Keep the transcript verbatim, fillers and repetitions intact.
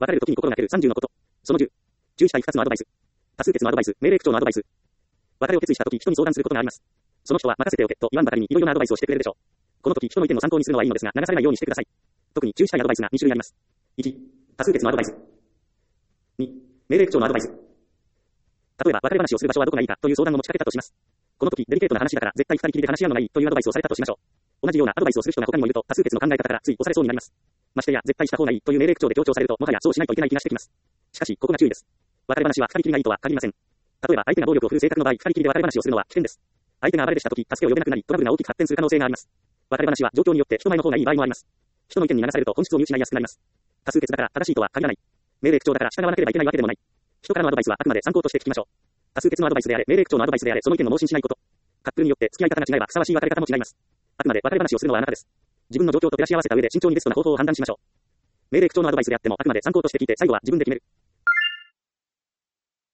別れるときに心がけるさんじゅうのこと。そのじゅう。注意したいふたつのアドバイス。多数決のアドバイス、命令口調のアドバイス。別れを決意したとき人に相談することがあります。その人は任せておけと言わんばかりにいろいろなアドバイスをしてくれるでしょう。この時人の意見を参考にするのはいいのですが、流されないようにしてください。特に注意したいアドバイスがに種類あります。いち、多数決のアドバイス。に、命令口調のアドバイス。例えば、別れ話をする場所はどこがいいかという相談を持ちかけたとします。この時、デリケートな話だから絶対二人きりで話し合うのがいいというアドバイスをされたとしましょう。同じようなアドバイスをする人が他にもいると、多数決の考え方からつい押されそうになります。ましてや、絶対した方がいいという命令口調で強調されると、もはやそうしないといけない気がしてきます。しかし、ここが注意です。別れ話は二人きりがいいとは限りません。例えば、相手が暴力を振るう性格の場合、二人きりで別れ話をするのは危険です。相手が暴れでした時、助けを呼べなくなり、トラブルが大きく発展する可能性があります。別れ話は状況によって人前の方がいい場合もあります。人の意見に流されると本質を見失いやすくなります。多数決だから正しいとは限らない。命令口調だから従わなければいけないわけでもない。人からのアドバイスはあくまで参考として聞きましょう。多数決のアドバイスであれ、命令口調のアドバイスであれ、その意見を盲信しないこと。カップルによって付き合い方が違えばふさわしい別れ方も違います。あくまで別れ話をするのはあなたです。自分の状況と照らし合わせた上で慎重にベストな方法を判断しましょう。命令口調のアドバイスであってもあくまで参考として聞いて最後は自分で決める。